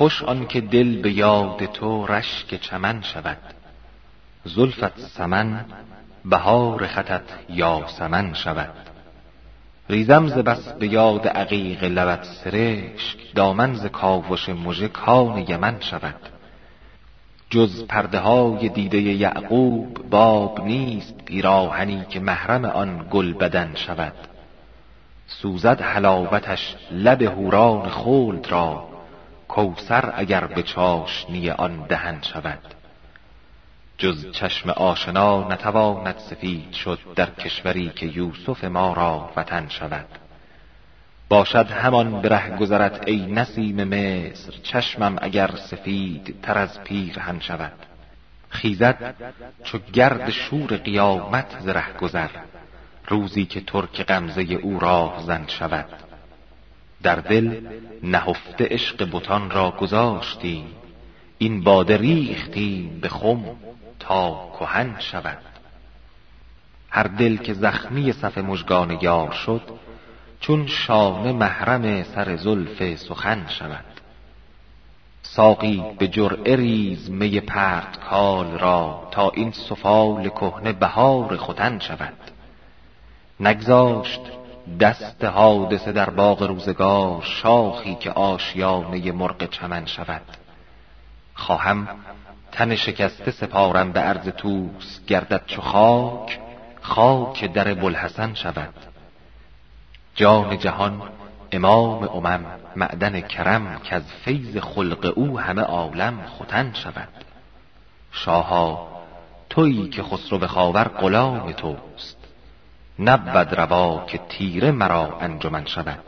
خوش آن که دل به یاد تو رشک چمن شود. زلفت سمن بهار خطت یاسمن شود. ریزم ز بس به یاد عقیق لبت سرشک، دامن ز کاوش مژه کان یمن شود. جز پرده های دیده یعقوب باب نیست، پیراهنی که محرم آن گل بدن شود. سوزد حلاوتش لب حوران خلد را، کوثر اگر به چاشنی آن دهن شود. جز چشم آشنا نتواند سفید شد، در کشوری که یوسف ما را وطن شود. باشد همان به ره گذرت ای نسیم مصر، چشمم اگر سفید تر از پیرهن شود. خیزد چو گرد شور قیامت ز ره گذر، روزی که ترک غمزه او راهزن شود. در دل نهفته عشق بتان را گذاشتیم، این باده ریختیم به خم تا کهن شود. هر دل که زخمی صف مژگان یار شد، چون شانه محرم سر زلف سخن شود. ساقی به جرعه ریز می پرتکال را، تا این سفال کهنه بهار ختن شود. نگذاشت دست حادثه در باغ روزگار، شاخی که آشیانه مرغ چمن شود. خواهم تن شکسته سپارم به عرض طوس، گردد چو خاک خاک در بوالحسن شود. جان جهان امام امم معدن کرم، که از فیض خلق او همه عالم ختن شود. شاها تویی که خسرو خاور غلام توست، نبود روا که تیره مرا انجمن شود.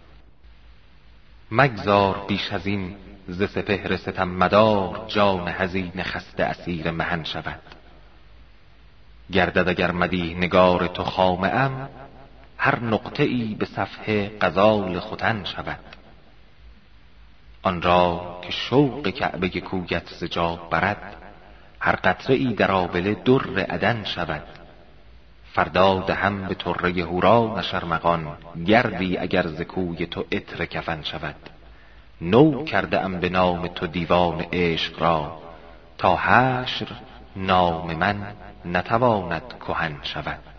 مگذار بیش از این ز سپهر ستم مدار، جان حزین خسته اسیر محن شود. گردد اگر مدیح نگار تو خامه ام، هر نقطه ای به صفحه غزال ختن شود. آن را که شوق کعبه کویت ز جا برد، هر قطره ای در آبله در عدن شود. فردا دهم به طره حورانش ارمغان، گردی اگر ز کوی تو عطر کفن شود. نو کرده ام به نام تو دیوان عشق را، تا حشر نام من نتواند کهن شود.